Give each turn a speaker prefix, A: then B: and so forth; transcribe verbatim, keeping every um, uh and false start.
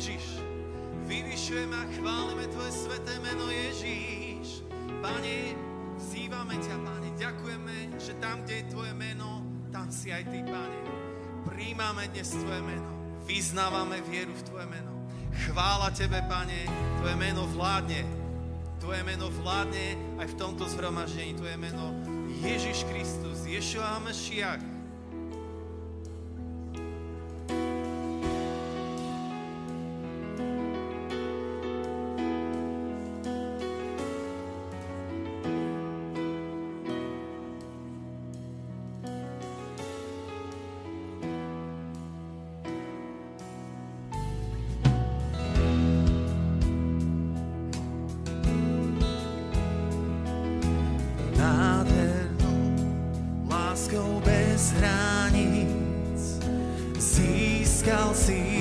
A: Ježiš. Vyvyšujeme a chválime Tvoje sveté meno Ježiš. Pane, vzývame ťa, Pane, ďakujeme, že tam, kde je Tvoje meno, tam si aj Ty, Pane. Príjmame dnes Tvoje meno, vyznávame vieru v Tvoje meno. Chvála Tebe, Pane, Tvoje meno vládne. Tvoje meno vládne aj v tomto zhromaždení. Tvoje meno Ježiš Kristus, Ješua Mešiach.
B: Bez hraníc získal si